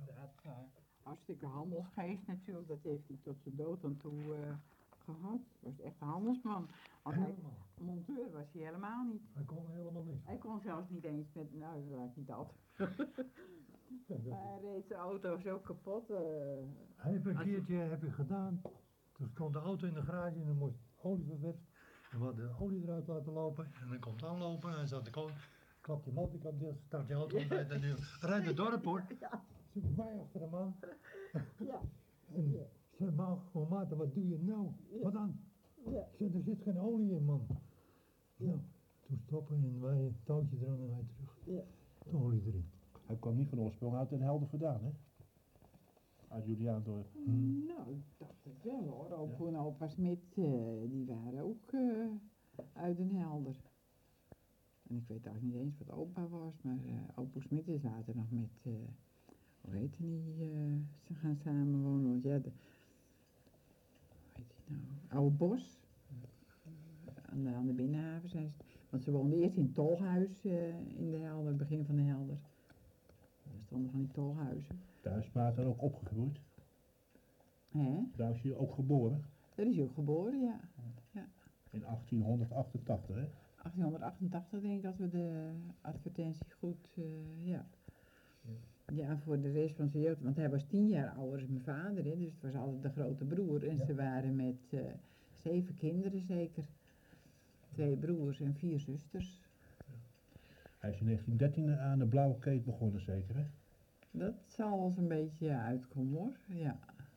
Dat hartstikke handelsgeest natuurlijk, dat heeft hij tot zijn dood aan toe gehad. Hij was echt een handelsman. Want hij, monteur was hij helemaal niet. Hij kon helemaal niks. Hij kon zelfs niet eens met, nou dat lijkt niet dat. Maar hij reed zijn auto's ook kapot. Hij heeft een keertje heb ik gedaan. Toen stond de auto in de garage en dan moest olie ververst. En we hadden de olie eruit laten lopen. En dan komt aanlopen en zat de klap je motorkap dicht, start je auto bij de deur. Rijd het dorp hoor. Ja. Zoek mij achter de man. Ja. En zeg maar, oh Maarten, wat doe je nou? Wat dan? Ja. Ik zeg, er zit geen olie in man. Nou, toen stoppen en wij een touwtje eraan en wij terug. Ja. De olie erin. Hij kwam niet van oorsprong uit Den Helder vandaan, hè? Uit Juliaandorp. Nou, ik dacht het wel hoor. Opa en opa Smit, die waren ook uit Den Helder. En ik weet eigenlijk niet eens wat opa was, maar opa Smit is later nog met, hoe heette die, ze gaan samenwonen. Want ja, hoe heet die nou? Oude Bos. Aan de Binnenhaven zijn ze. Want ze woonden eerst in het Tolhuis in de Helder, begin van de Helder. Daar stonden van die tolhuizen. Daar is Maarten ook opgegroeid. Hè? Daar is hij ook geboren. Daar is hij ook geboren, ja. Ja. In 1888, hè? 1888 denk ik dat we de advertentie goed, ja. Ja, voor de rest van zijn jeugd, want hij was 10 jaar ouder dan mijn vader, hè, dus het was altijd de grote broer. En ze waren met 7 kinderen zeker. 2 broers en 4 zusters. Hij is in 1913 aan de Blauwe Keet begonnen, zeker, hè? Dat zal wel eens een beetje uitkomen hoor, ja.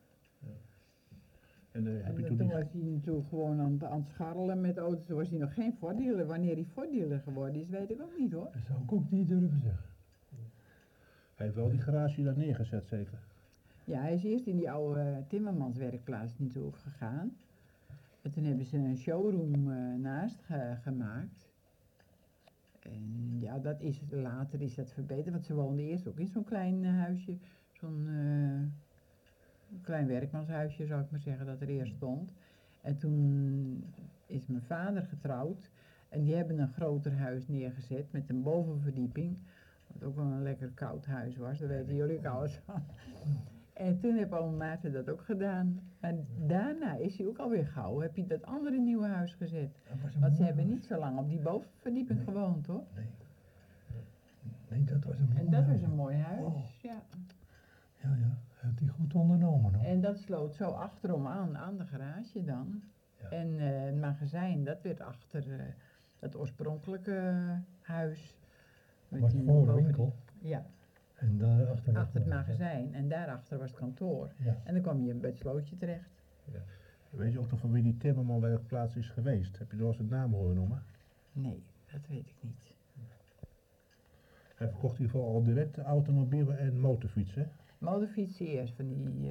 En heb je En toen toen niet... was hij natuurlijk gewoon aan het scharrelen met auto's. Toen was hij nog geen Ford-dealer. Wanneer hij Ford-dealer geworden is, weet ik ook niet hoor. Dat zou ik ook niet durven zeggen. Hij heeft wel die garage daar neergezet, zeker? Ja, hij is eerst in die oude timmermanswerkplaats natuurlijk gegaan. En toen hebben ze een showroom naast gemaakt. En ja, later is dat verbeterd, want ze woonden eerst ook in zo'n klein huisje. Zo'n klein werkmanshuisje zou ik maar zeggen, dat er eerst stond. En toen is mijn vader getrouwd. En die hebben een groter huis neergezet met een bovenverdieping. Wat ook wel een lekker koud huis was, daar weten jullie ook alles van. En toen heeft oom Maarten dat ook gedaan. En daarna is hij ook alweer gauw, heb hij dat andere nieuwe huis gezet. Want ze hebben niet zo lang op die bovenverdieping gewoond hoor. Nee, dat was een mooi En dat huis. was een mooi huis, Oh. ja. Ja, heeft hij goed ondernomen hoor. En dat sloot zo achterom aan de garage dan. Ja. En het magazijn, dat werd achter het oorspronkelijke huis. Met Was die voor de boven- winkel. Ja, En daarachter achter het magazijn. En daarachter was het kantoor. Ja. En dan kwam je bij het slootje terecht. Weet je ook nog van wie die timmermanwerkplaats is geweest? Heb je er wel eens een naam horen noemen? Nee, dat weet ik niet. Hij verkocht in ieder geval al direct automobielen en motorfietsen. Motorfietsen eerst, van die...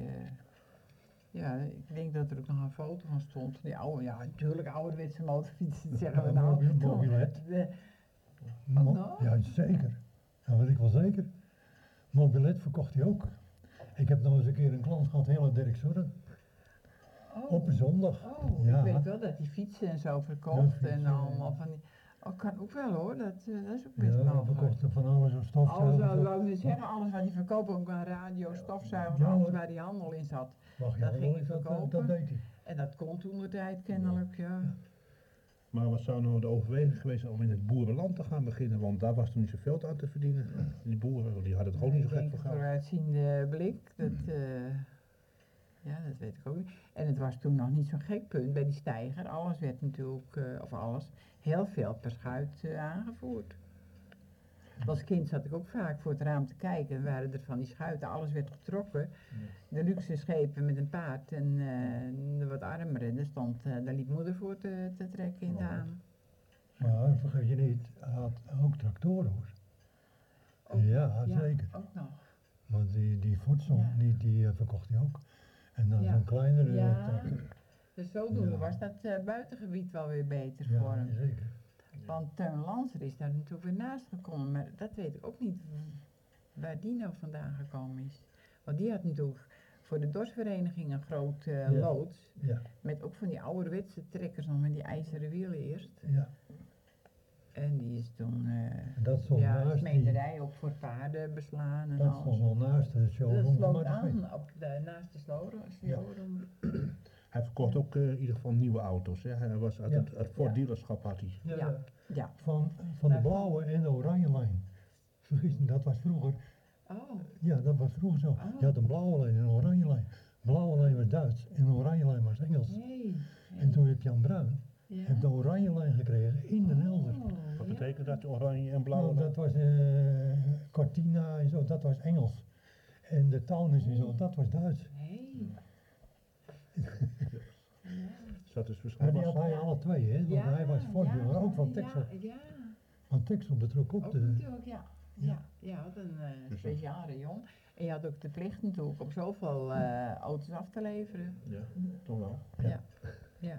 ja, ik denk dat er ook nog een foto van stond. Van die oude, ja natuurlijk ouderwetse motorfietsen, zeggen we nou. Mobilet. Wat nou? Ja, zeker. Dat weet ik wel zeker. Mobilet verkocht hij ook. Ik heb nog eens een keer een klant gehad, hele Dirk Zorren. Op een zondag. Oh, Ja. ik weet wel dat hij fietsen en zo Ja, verkocht fietsen, en allemaal ja. van die... Oh, kan ook wel hoor, dat is ook best Ja, hij mogelijk. verkocht er van alles, een Alles, stofzuiger. wou ik niet zeggen, alles wat hij verkoopt, ook aan radio, stofzuigers, Ja, alles hoor. waar hij handel in zat. Mag je dat wel, ging hij dat verkopen. deed hij. En dat kon toen de tijd kennelijk, ja. Maar wat zou nou de overweging geweest zijn om in het boerenland te gaan beginnen? Want daar was er niet zoveel aan te verdienen. Die boeren die hadden het gewoon niet zo Ik gek denk voor het geld. vooruitziende blik, ja, dat weet ik ook niet. En het was toen nog niet zo'n gek punt bij die steiger. Alles werd natuurlijk, of alles, heel veel per schuit aangevoerd. Als kind zat ik ook vaak voor het raam te kijken. Dan waren er van die schuiten, alles werd getrokken. De luxe schepen met een paard en de wat armere, daar liep moeder voor te trekken in de aan. Maar vergeet je niet, hij had ook tractoren hoor. Ook- Ja, zeker. Ook nog. Want die Fortson, Ja. die verkocht hij ook. En dan Ja. zo'n kleinere Ja. tractor. Dus zodoende Ja. was dat buitengebied wel weer beter voor Ja, hem. zeker. Want Teun Lanser is daar natuurlijk weer naast gekomen, maar dat weet ik ook niet waar die nou vandaan gekomen is. Want die had natuurlijk voor de dorpsvereniging een groot loods, Ja, met ook van die ouderwetse trekkers nog met die ijzeren wielen eerst. ja. En die is toen, En dat stond ja, naast smederij ook voor paarden beslaan en dat alles. stond al naast de Dat showroom. sloot maar dat weet- aan op naast de Ja. showroom. Hij verkocht ook in ieder geval nieuwe auto's. Hè. Hij was uit Ja. het Ford Ja. dealerschap had hij. Ja, Ja. ja. Ja. Van de Daarvan. blauwe en de oranje lijn. Vergis me, dat was vroeger. Oh, Ja, dat was vroeger zo. Oh. Je had een blauwe lijn en een oranje lijn. De blauwe lijn was Duits en de oranje lijn was Engels. nee. En toen heb Jan Bruin Ja. heb de oranje lijn gekregen in de Helder. Oh, Wat ja. betekent dat, oranje en blauw? Nou, dat was Cortina en zo, dat was Engels. En de Taunus en zo, dat was Duits. Nee. Zat dus En verschil die was. had hij alle twee, hè? Want hij was Ford-dealer, ook van Texel. Ja, Want Texel betrok ook ook de... natuurlijk, ja. Ja, je had een Dus speciaal rayon. En je had ook de plicht natuurlijk om zoveel auto's af te leveren. Ja, toch wel. Ja. Ja.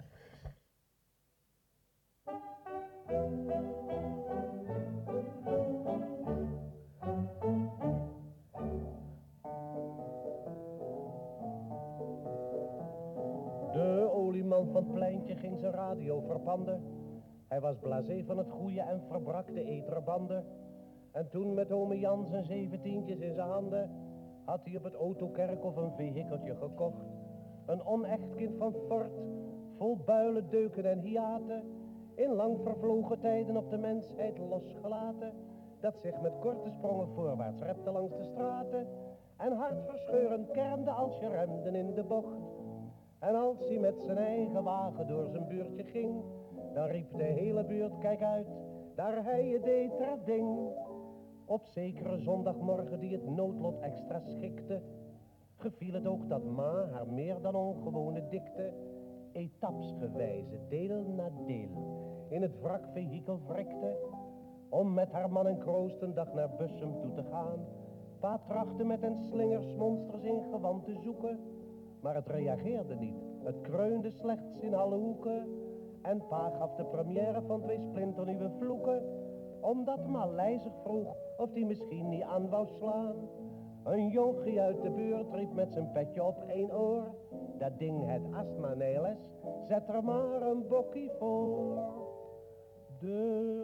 De olieman van het pleintje ging zijn radio verpanden. Hij was blasé van het goeie en verbrak de eterbanden. En toen met ome Jan zijn 17'tjes in zijn handen, had hij op het autokerkhof een vehikeltje gekocht. Een onecht kind van Ford, vol builen, deuken en hiaten. In lang vervlogen tijden op de mensheid losgelaten. Dat zich met korte sprongen voorwaarts repte langs de straten. En hartverscheurend kermde als je remde in de bocht. En als hij met zijn eigen wagen door zijn buurtje ging, dan riep de hele buurt, kijk uit, daar hij je deed er ding. Op zekere zondagmorgen die het noodlot extra schikte, geviel het ook dat ma haar meer dan ongewone dikte, etapsgewijze, deel na deel, in het wrakvehikel wrikte, om met haar man en kroost een dag naar Bussum toe te gaan. Pa trachtte met een slingersmonsters in gewand te zoeken, maar het reageerde niet, het kreunde slechts in alle hoeken. En pa gaf de première van 2 splinternieuwe vloeken, omdat ma lijzig vroeg of die misschien niet aan wou slaan. Een jonkie uit de buurt riep met zijn petje op 1 oor, dat ding het astma neles, zet er maar een bokkie voor. De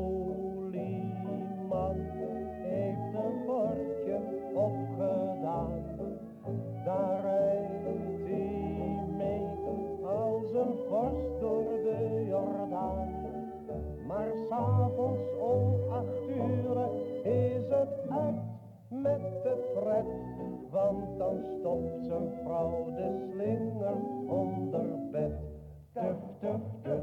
olieman heeft een bordje opgedaan, daar rijdt hij mee als een vorst door de Jordaan. Maar 's avonds om 8 uur is het uit met de pret, want dan stopt zijn vrouw de slinger onder bed. Tuf, tuf, tuf.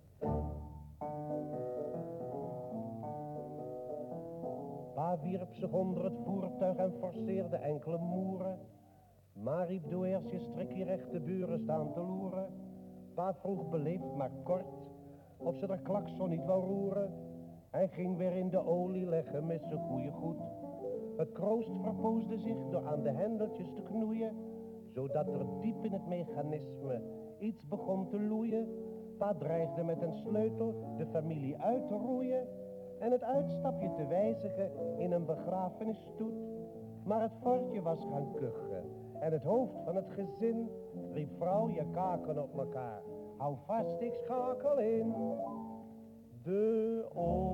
Pa wierp zich onder het voertuig en forceerde enkele moeren. Maar riep doe eerst je strikje recht, de buren staan te loeren. Pa vroeg beleefd maar kort of ze de klakson niet wou roeren. Hij ging weer in de olie leggen met zijn goeie goed. Het kroost verpoosde zich door aan de hendeltjes te knoeien, zodat er diep in het mechanisme iets begon te loeien. Pa dreigde met een sleutel de familie uit te roeien en het uitstapje te wijzigen in een begrafenisstoet. Maar het fortje was gaan kuchen en het hoofd van het gezin riep vrouw, je kaken op elkaar, hou vast, ik schakel in. De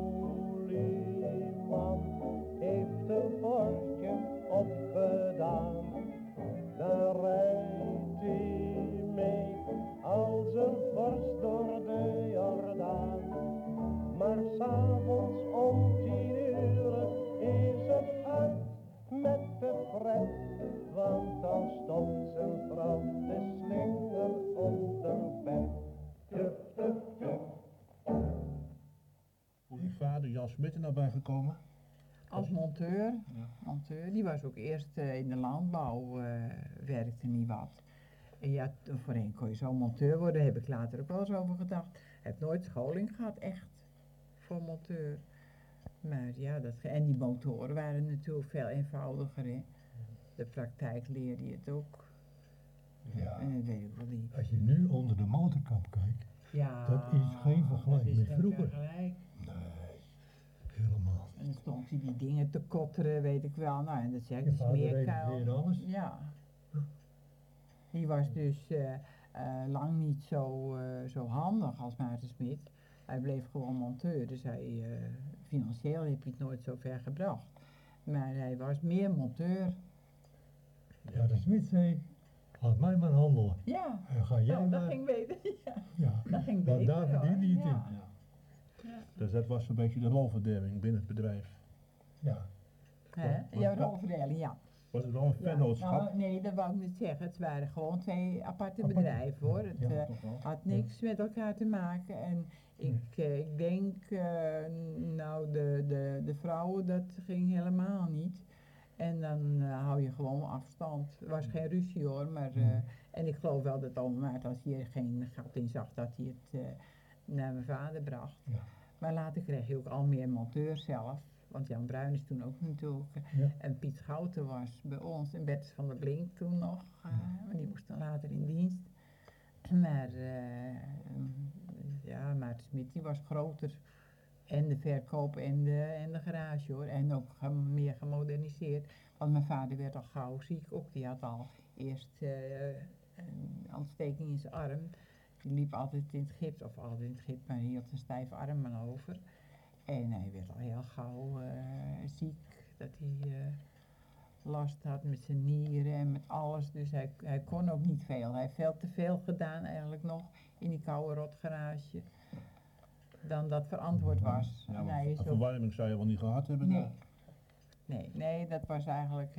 olieman heeft een fortje opgedaan, daar rijdt hij mee als een vorst door de Jordaan. Maar 's avonds om 10 uur is het uit met de pret, want dan stopt zijn vrouw de slinger onder bed. Tuf, tuf, tuf. Hoe is vader Jan Smit er nou bij gekomen? Als monteur, die was ook eerst in de landbouw, werkte niet wat. En ja, voorheen kon je zo monteur worden, daar heb ik later ook wel eens over gedacht. Hij heeft nooit scholing gehad, echt, voor monteur. Maar ja, en die motoren waren natuurlijk veel eenvoudiger, hè. De praktijk leerde je het ook. Ja. En dat weet ik wel niet. Als je nu onder de motorkap kijkt, Ja, dat is geen vergelijk dat is met geen vroeger. vergelijk. Nee, helemaal. En dan stond hij die dingen te kotteren, weet ik wel. Nou, en dat zeg ik, Je het is vader meer repareerde alles. Ja. Die was dus lang niet zo handig als Maarten Smit. Hij bleef gewoon monteur, dus financieel heb hij het nooit zo ver gebracht. Maar hij was meer monteur. Ja, de Smit zei, laat mij maar handelen. Ja, En ga jij nou, dat maar. ging beter. Ja, Ja, dat ging want beter. daar hoor. verdien je het in. Ja. Ja. Dus dat was een beetje de rolverdeling binnen het bedrijf. Ja. Jouw rolverdeling, ja. Was het wel een Ja, vennootschap? nou, nee, dat wou ik niet zeggen. Het waren gewoon twee aparte Apart. bedrijven hoor. Het Ja, toch wel. had niks met elkaar te maken. En ik denk, nou, de vrouwen, dat ging helemaal niet. En dan hou je gewoon afstand. Er was geen ruzie hoor, maar... en ik geloof wel dat oma Maarten, als hij er geen gat in zag, dat hij het naar mijn vader bracht. Ja. Maar later kreeg je ook al meer monteur zelf. Want Jan Bruin is toen ook natuurlijk. Ja. En Piet Schouten was bij ons. En Bertus van der Blink toen nog. Maar die moest dan later in dienst. Maar ja, Maarten Smit die was groter. En de verkoop en de garage hoor. En ook meer gemoderniseerd. Want mijn vader werd al gauw ziek. Ook die had al eerst een ontsteking in zijn arm. Die liep altijd in het gips. Of altijd in het gips, maar hij hield een stijve arm aan over. En hij werd al heel gauw ziek. Dat hij last had met zijn nieren en met alles. Dus hij kon ook niet veel. Hij heeft veel te veel gedaan eigenlijk nog in die koude rotgarage. Dan dat verantwoord was. Ja, En maar hij is een ook- verwarming zou je wel niet gehad hebben. Nee. daar. Nee, dat was eigenlijk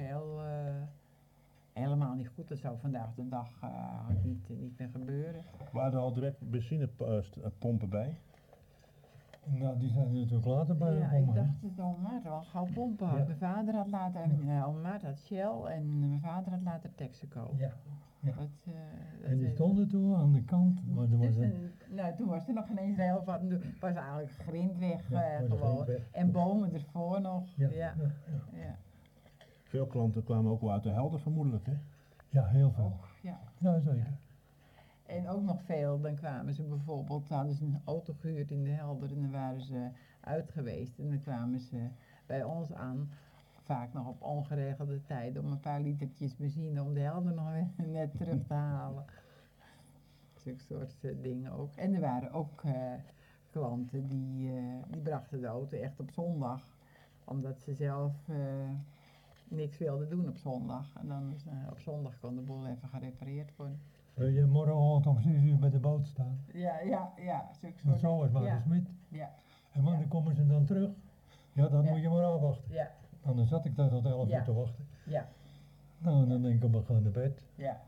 helemaal niet goed. Dat zou vandaag de dag niet meer gebeuren. Waren er al direct benzinepompen bij? Nou, die zijn er natuurlijk later bij Ja, ik gekomen. hè. dacht dat oma Maarten wel gauw pompen had. Ja. Mijn vader had later, oma Maarten had Shell en mijn vader had later Texaco. Ja. Ja. Dat En die is- stonden toen aan de kant, maar er was Dus, een... nou, toen was er nog geen eens heel wat. Toen was eigenlijk grindweg Ja, was er gewoon. grindweg. En bomen ervoor nog. Ja, Ja. ja, ja. Ja. Veel klanten kwamen ook wel uit de Helder vermoedelijk, hè? Ja, heel veel. Ja. Ja, zeker. En ook nog veel, dan kwamen ze bijvoorbeeld, hadden ze een auto gehuurd in de Helder en dan waren ze uit geweest. En dan kwamen ze bij ons aan, vaak nog op ongeregelde tijd, om een paar litertjes benzine om de Helder nog weer net terug te halen. Zulke soort dingen ook. En er waren ook klanten die brachten de auto echt op zondag, omdat ze zelf niks wilden doen op zondag. En dan op zondag kon de boel even gerepareerd worden. Wil je morgenochtend om 6 uur bij de boot staan? Ja, zulke Want soort. zo was maar ja. de Smit. Ja, En wanneer komen ze dan terug? Ja, dat Ja. moet je maar afwachten. ja, Dan zat ik daar tot 11 Ja. uur te wachten. ja, Nou, dan denk ik, we gaan naar bed. ja.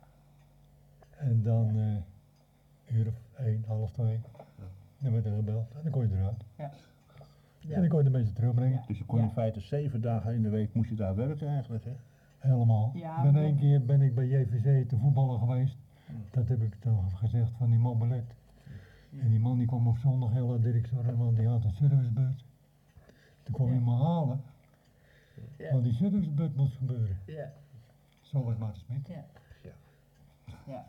En dan uur of 1, half 2. Dan werd er gebeld en dan kon je eruit. Ja. En dan kon je de mensen terugbrengen. Ja. Dus je kon in feite 7 dagen in de week moest je daar werken eigenlijk, hè? Helemaal. Ja, ben maar- één keer ben ik bij JVC te voetballen geweest. Dat heb ik dan gezegd van die man Belet. En die man die kwam op zondag heel uit Dirkstorm, want die had een servicebeurt. Toen kwam hij me halen, Ja. want die servicebeurt moest gebeuren. Ja, Zo was Maarten Smit. ja. Ja. Ja.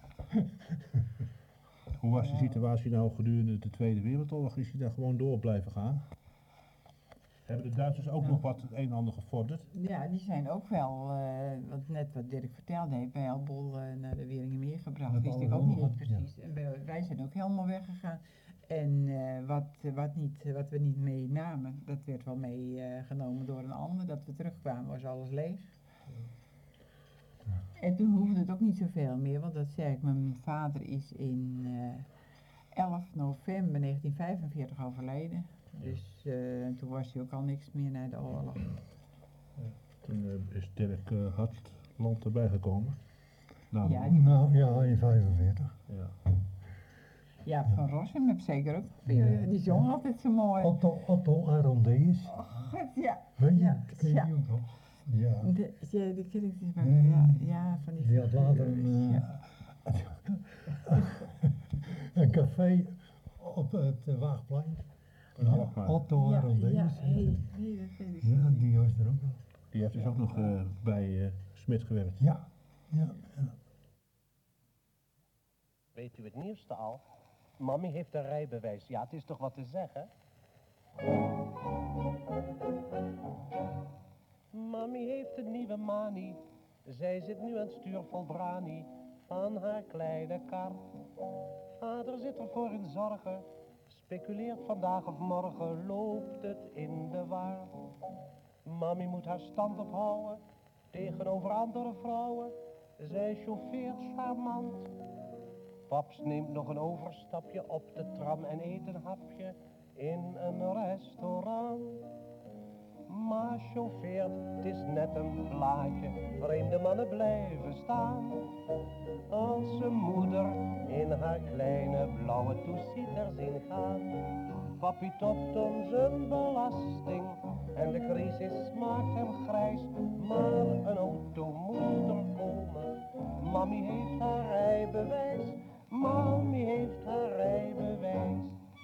Hoe was de situatie nou gedurende de Tweede Wereldoorlog? Is hij daar gewoon door blijven gaan? Hebben de Duitsers ook nog wat het een en ander gevorderd? Ja, die zijn ook wel, net wat Dirk vertelde, heeft bij Elbol naar de Wieringenmeer gebracht. Met Wist alle ik ook niet rollen, ja. precies. En wij zijn ook helemaal weggegaan. En wat we niet meenamen, dat werd wel meegenomen door een ander. Dat we terugkwamen was alles leeg. En toen hoefde het ook niet zoveel meer, want dat zei ik, mijn vader is in 11 november 1945 overleden. Dus toen was hij ook al niks meer na de oorlog. Toen is Dirk Hartland erbij gekomen. Nou, Ja, Nou ja, in 45. ja. Ja, Van Rossum heb ik zeker ook. Ja. Die zong altijd zo mooi. Otto Arondeus. Ja, Weet je, ja, ken je ja. die ook nog? Ja. Die ken ik niet meer. Nee. Ja, van die Die had later een, ja. een café op het Waagplein. Een Alkmaar. Otto Ja, Arondeus. ja, nee, dat weet ik Ja, niet. die was er ook nog. Die heeft dus ook nog bij Smit gewerkt. Ja, ja, ja. Weet u het nieuwste al? Mammy heeft een rijbewijs. Ja, het is toch wat te zeggen? Mammy heeft een nieuwe manie. Zij zit nu aan het stuur vol brani van haar kleine kar. Vader zit ervoor in zorgen, speculeert vandaag of morgen, loopt het in de war. Mami moet haar stand ophouden tegenover andere vrouwen. Zij chauffeert charmant. Paps neemt nog een overstapje op de tram en eet een hapje in een restaurant. Ma chauffeert, het is net een plaatje, vreemde mannen blijven staan. Als zijn moeder in haar kleine blauwe toesieter zien gaan. Papi topt om zijn belasting en de crisis maakt hem grijs. Maar een auto moet er komen, mami heeft haar rijbewijs. Mami heeft haar rijbewijs.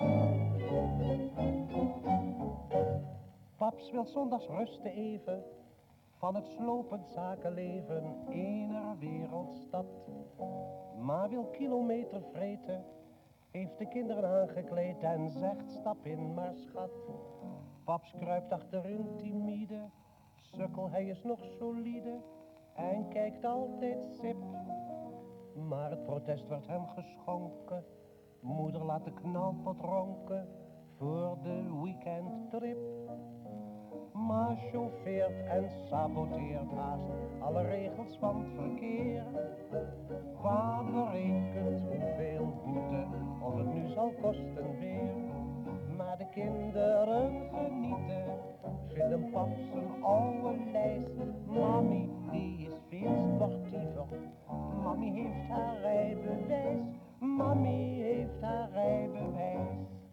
Paps wil zondags rusten even van het slopend zakenleven ener wereldstad. Ma wil kilometer vreten, heeft de kinderen aangekleed en zegt stap in maar schat. Paps kruipt achterin timide, sukkel hij is nog solide en kijkt altijd sip. Maar het protest wordt hem geschonken, moeder laat de knalpot ronken voor de weekendtrip. Ma chauffeert en saboteert haast alle regels van het verkeer. Pa berekent hoeveel boete of het nu zal kosten weer. Maar de kinderen genieten, vinden paps een oude lijst. Mami die is veel sportiever, mami heeft haar rijbewijs. Mami heeft haar rijbewijs.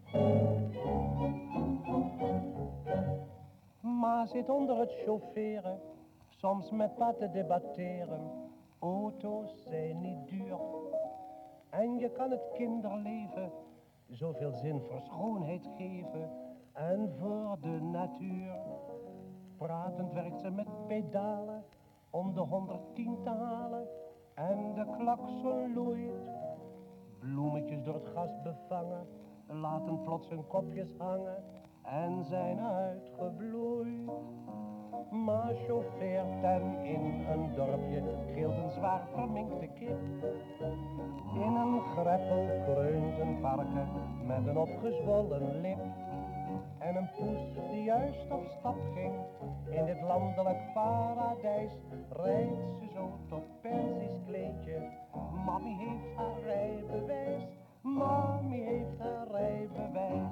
Ma zit onder het chaufferen, soms met pa te debatteren. Auto's zijn niet duur en je kan het kinderleven zoveel zin voor schoonheid geven en voor de natuur. Pratend werkt ze met pedalen om de 110 te halen en de klakson loeit. Bloemetjes door het gas bevangen, laten plots hun kopjes hangen en zijn uitgebloeid. Ma chauffeert en in een dorpje gilt een zwaar verminkte kip. In een greppel kreunt een varken met een opgezwollen lip. En een poes die juist op stap ging in dit landelijk paradijs, rijdt ze zo tot Perzisch kleedje. Mami heeft haar rijbewijs, mami heeft haar rijbewijs.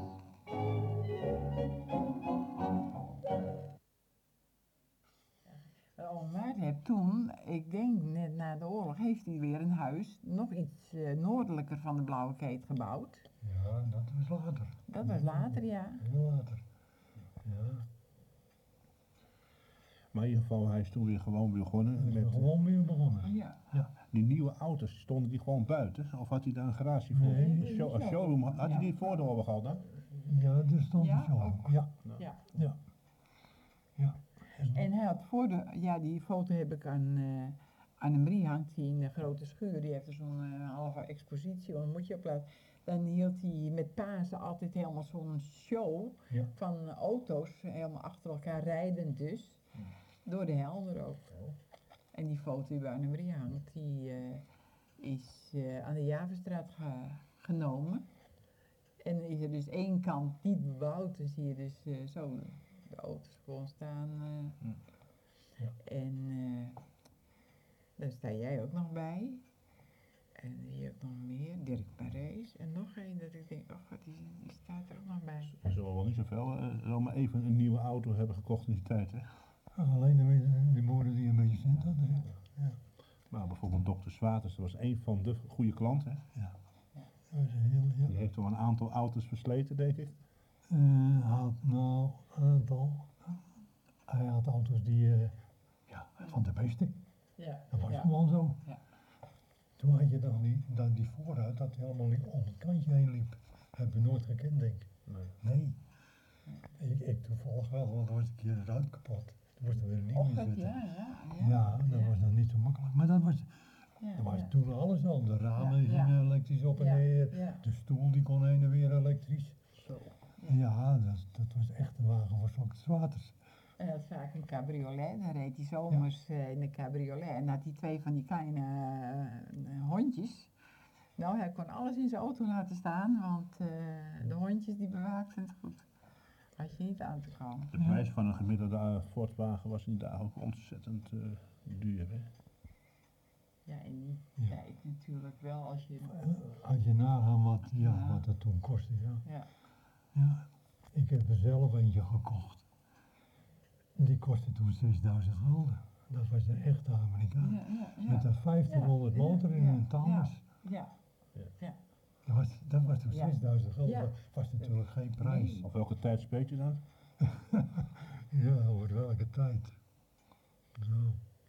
Oom Maarten heeft toen, ik denk net na de oorlog, heeft hij weer een huis nog iets noordelijker van de Blauwe Keet gebouwd. Ja, dat was later. Dat was later, ja. Heel later. Ja, Maar in ieder geval, hij is toen weer gewoon begonnen. we zijn Met, gewoon weer begonnen. Ja. die nieuwe auto's, stonden die gewoon buiten? Of had hij daar een garage voor? Nee. Een showroom, had hij die voor de oorlog al dan? Ja, er stond Ja, een show. ook. Ja, Ja. ja. Ja. En hij had voor de, ja, die foto heb ik aan Annemarie, hangt die in de grote schuur. Die heeft er zo'n halve expositie, dat moet je ook laten. Dan hield hij met Pasen altijd helemaal zo'n show Ja. van auto's, helemaal achter elkaar rijdend dus. Door de Helder ook. En die foto die bij Annemarie hangt, die is aan de Javenstraat genomen. En dan is er dus één kant niet bebouwd, dan zie je dus zo de auto's gewoon staan. Ja. En daar sta jij ook nog bij. En hier ook nog meer, Dirk Parijs. En nog één dat ik denk, oh, die staat er ook nog bij. Ze zullen wel niet zoveel, zomaar even een nieuwe auto hebben gekocht in die tijd, hè? Alleen de moorden die een beetje zin hadden. Ja. Maar bijvoorbeeld Dr. Swaters, dat was een van de goede klanten, hè? Ja. Dat was heel, ja. Die heeft wel een aantal auto's versleten, denk ik. Had nou een aantal. Hij had auto's die, ja, van de beste. Ja, Dat was ja. gewoon zo. Ja. Toen had je dan die vooruit dat hij helemaal niet om het kantje heen liep. Heb je nooit gekend, denk ik. Nee. Nee. Ik toevallig wel, want er was een keer een ruit kapot. Toen moest er weer een nieuwe Och, in dat, zitten. ja. Ja, dat was dan niet zo makkelijk. Maar dat was ja. toen alles al. De ramen Ja, ja. gingen elektrisch op en Ja, neer. ja. De stoel die kon heen en weer elektrisch. Zo. Ja, dat was echt een wagen voor Dr. Swaters. En hij had vaak een cabriolet, dan reed hij zomers in de cabriolet. En had hij twee van die kleine hondjes. Nou, hij kon alles in zijn auto laten staan, want de hondjes die bewaakten het goed. Had je niet aan te komen. De prijs van een gemiddelde Ford-wagen was in die dagen ook ontzettend duur. Hè? Ja, in die Ja. tijd natuurlijk wel, als je... Als je nagaan Ja. wat dat toen kostte, ja. Ja, Ja, ik heb er zelf eentje gekocht. Die kostte toen 6000 gulden. Dat was een echte Amerikaan. ja. Met een 1500 motor in een Taunus. Ja, Dat was toen Ja. 6000 gulden. Ja. Dat was natuurlijk geen prijs. Nee. Of welke tijd spreekt je dan? Ja, over welke tijd. Zo.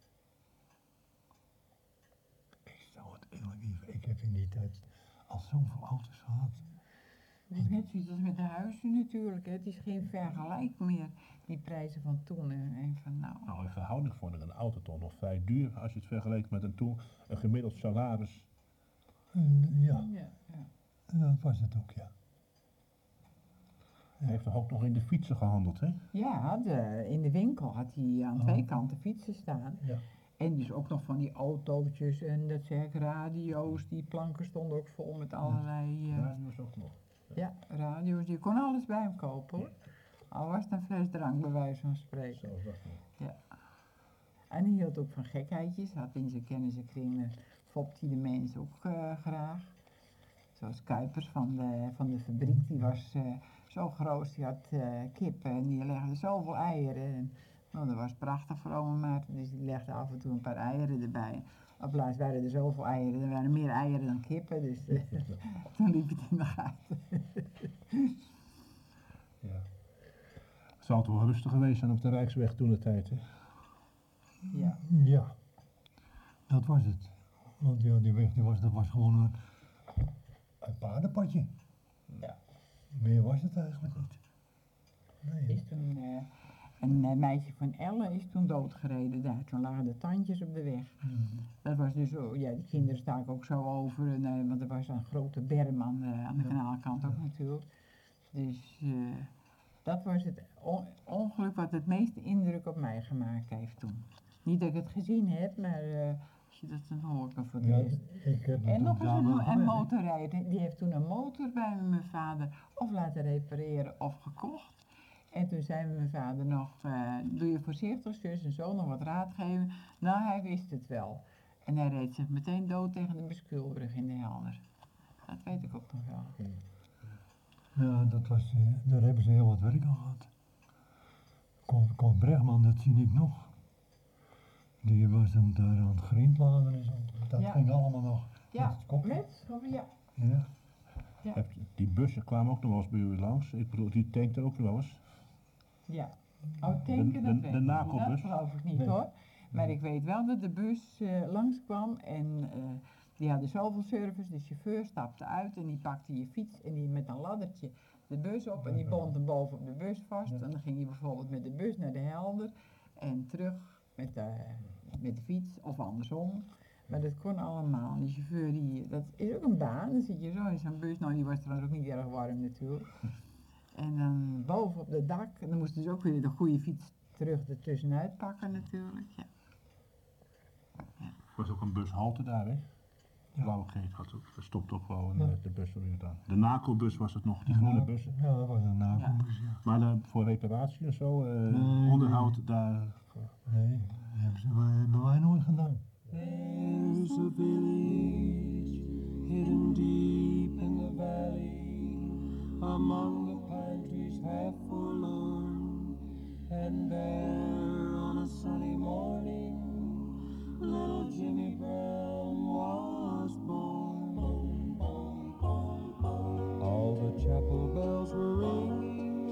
Ik zou het eerlijk even, ik heb in die tijd al zoveel auto's gehad. het is net zoiets als met de huizen natuurlijk. Hè. Het is geen vergelijk meer, die prijzen van toen en van nou. Nou, in verhouding vond ik een auto toch nog vrij duur als je het vergelijkt met een gemiddeld salaris. Ja, Ja. dat was het ook, ja. Hij heeft toch ook nog in de fietsen gehandeld, hè? Ja, in de winkel had hij aan twee kanten fietsen staan. Ja. En dus ook nog van die autootjes en dat zeg ik, radio's, die planken stonden ook vol met allerlei... Radio's ook nog. Ja, radio's, je kon alles bij hem kopen hoor. Al was het een fles drank bij wijze van spreken. Zo is dat nog. En hij hield ook van gekheidjes, had in zijn kennissenkring fopt hij de mensen ook graag. Zoals Kuipers van de fabriek, die was zo groot, die had kippen en die legde zoveel eieren. En, nou, dat was prachtig voor oma Maarten, dus die legde af en toe een paar eieren erbij. Op laatst waren er zoveel eieren, er waren meer eieren dan kippen, dus toen liep het in de gaten. Ja. Het zou toch wel rustig geweest zijn op de Rijksweg toen de tijd, hè? Ja. Ja, dat was het. Want ja, die weg dat was gewoon een paardenpadje. Ja. Meer was het eigenlijk niet. Nee. Is toen, een meisje van Elle is toen doodgereden daar. Toen lagen de tandjes op de weg. Dat was dus, ja, die kinderen staken ook zo over, want er was een grote berm aan de kanaalkant ook natuurlijk. Dus dat was het ongeluk wat het meeste indruk op mij gemaakt heeft toen. Niet dat ik het gezien heb, maar als je dat dan hoort voor het Ja, eerst. ik heb En nog eens een motor. motorrijder, die heeft toen een motor bij mijn vader of laten repareren of gekocht. En toen zei mijn vader nog, doe je voorzichtig zus en zo, nog wat raad geven. Nou, hij wist het wel. En hij reed zich meteen dood tegen de Beskuulbrug in de Helder. Dat weet ik ook nog wel. Ja, dat was, daar hebben ze heel wat werk aan gehad. Kon Bregman, dat zie ik nog. Die was dan daar aan het grindladen en zo. Dat Ja. ging allemaal nog. Ja, met het kopje. ja. Ja. Die bussen kwamen ook nog wel eens bij u langs. Ik bedoel, die tankte ook nog wel eens. Ja. Oh, tanken, de dat weet ik niet. nakelbus? Dat geloof ik niet Nee. hoor. Maar ik weet wel dat de bus langskwam en die hadden zoveel service. De chauffeur stapte uit en die pakte je fiets en die met een laddertje de bus op en die bond hem boven op de bus vast. En dan ging je bijvoorbeeld met de bus naar de Helder en terug met de fiets of andersom. Maar dat kon allemaal. Die chauffeur, dat is ook een baan. Dan zit je zo in zo'n bus. Nou, die was trouwens ook niet erg warm natuurlijk. En dan boven op het dak, en dan moesten ze ook weer de goede fiets terug ertussenuit pakken natuurlijk. Ja. Er was ook een bushalte daar, hè? Blauwgeet had ook, daar stopt ook wel de bus voor u aan. De nakelbus was het nog, die groene bussen. Ja, dat was een nakelbus, ja. Maar voor reparatie en zo, Nee, onderhoud, daar... Nee, hebben wij nooit gedaan. There's a village hidden deep in the valley, among the pine trees half forlorn. And there on a sunny morning, little Jimmy Brown was born. All the chapel bells were ringing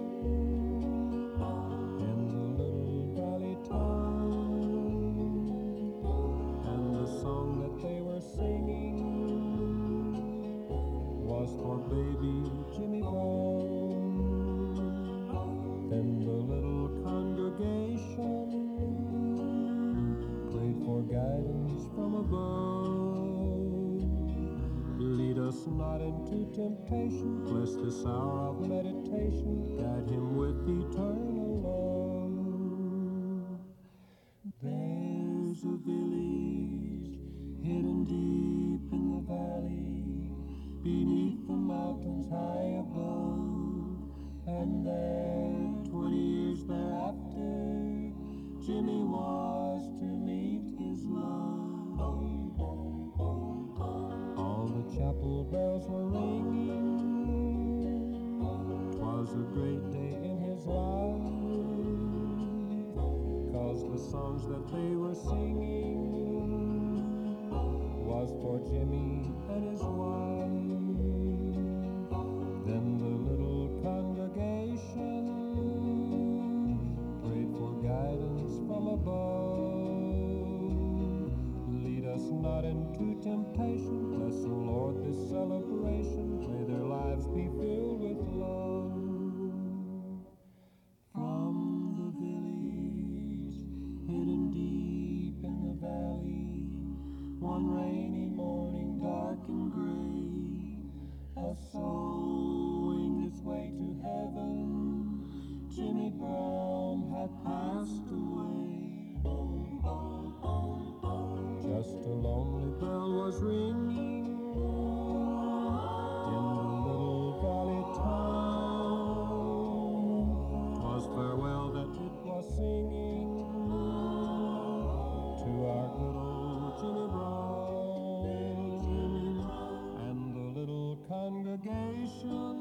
in the little valley town, and the song that they were singing was for baby Jimmy Brown. Then the little congregation prayed for guidance from above. Lead us not into temptation, bless this hour of meditation, guide him with eternal love. There's a village hidden deep in the valley, beneath the mountains high above. And there, 20 years thereafter, Jimmy was to meet his love. All the chapel bells were ringing. 'Twas a great day in his life, 'cause the songs that they were singing was for Jimmy and his wife. Then the little congregation prayed for guidance from above. Lead us not into temptation, bless, O Lord, this celebration. May their lives be filled with love. From the village, hidden deep in the valley, one rainy morning, dark and gray, a soul winged its way to heaven. Jimmy Brown had passed away. Just a lonely bell was ringing in the little valley town. 'Twas farewell that it was singing to our good old Jimmy Brown. And the little congregation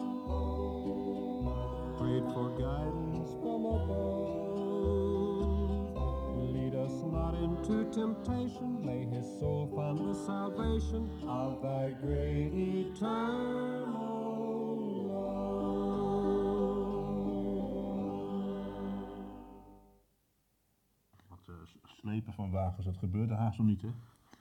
prayed for guidance from above. Lead us not into temptation, may his soul find the salvation of thy great eternal love. Wat slepen van wagens, dat gebeurde haast nog niet, hè?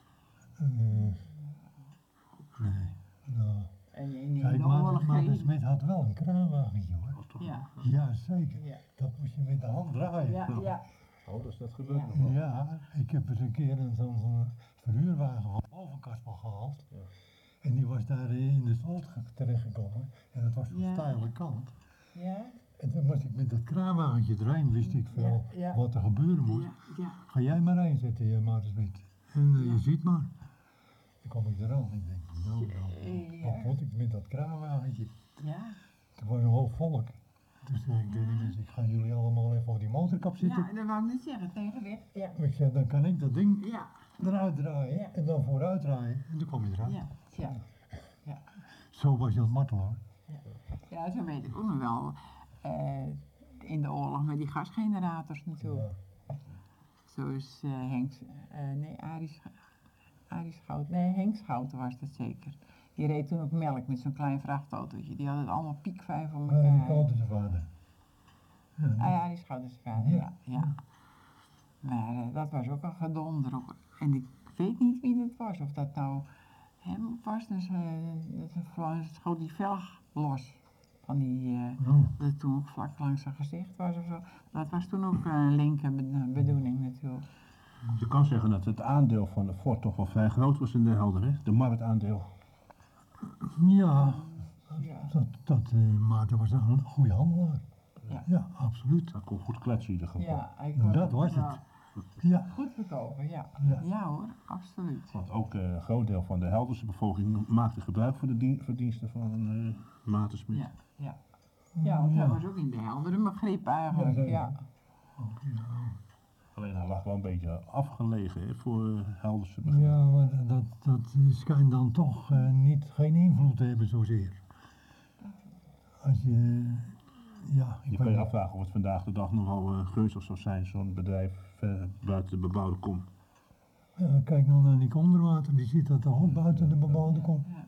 Nee, nou. En in Kijk, de oorlog Maarten geen... Smit had wel een kraanwagentje hoor. Oh, toch? Ja, Ja, zeker. ja, Dat moest je met de hand draaien. ja, ja. Oh, dus dat gebeurt Ja. nog wel. Ja, ik heb eens een keer zo'n verhuurwagen van Bovenkaspel gehaald. Ja. En die was daar in de sloot terechtgekomen. En dat was een Ja. steile kant. Ja, En toen moest ik met dat kraanwagentje erheen, wist ik veel Ja, ja. wat er gebeuren moest. ja, ja. Ga jij maar heen, zette Maarten Smit. En je ziet maar. Toen kwam ik eraan en ik denk, nou, Ja. wat moet ik met dat kraanwagentje? Ja, Er was een hoop volk. Toen zei ik tegen die mensen, ik ga jullie allemaal even op die motorkap zitten. ja, dat wou ik net zeggen, tegenwicht. Ja, Ik zei, dan kan ik dat ding ja, eruit draaien Ja. en dan vooruit draaien. En toen kwam je eruit. ja, ja. Zo was je aan het martelen hoor. Ja, zo weet ik ook nog wel. In de oorlog met die gasgenerators natuurlijk. Zo is Arie Schout, nee, Henk Schouten was dat zeker. Die reed toen ook melk met zo'n klein vrachtautootje. Die had het allemaal piekfijn voor Maar die elkaar. kant is zijn vader. Ja, Arie Schout is zijn vader, ja. ja. Maar dat was ook een gedonder. En ik weet niet wie dat was. Of dat nou hem was. Dus schoot die velg los. Van die, dat het toen ook vlak langs zijn gezicht was of zo. Dat was toen ook een linker bedoeling natuurlijk. Je kan zeggen dat het aandeel van de Ford toch wel vrij groot was in de Helder, hè? De marktaandeel. Ja, Ja. Maarten was een goede handelaar. Ja. Ja, absoluut. Dat kon goed kletsen in ieder geval. Ja, hij En kon dat was wel het. Ja, goed verkopen, ja. Ja. Ja hoor, absoluut. Want ook een groot deel van de Helderse bevolking maakte gebruik van de verdiensten van Maarten Smit. Ja, ja. Ja, want hij was ook in de helder een begrip eigenlijk, zeker. ja. Alleen hij lag wel een beetje afgelegen, hè, voor Helderse begrip. ja, maar dat schijnt dan toch geen invloed te hebben zozeer. Als je, ja, Je ik kan weet je niet. afvragen of het vandaag de dag nog wel gunstig zou zijn, zo'n bedrijf buiten de bebouwde kom. Ja, kijk nou naar die Onderwater, die ziet dat toch ook buiten de bebouwde kom. Ja.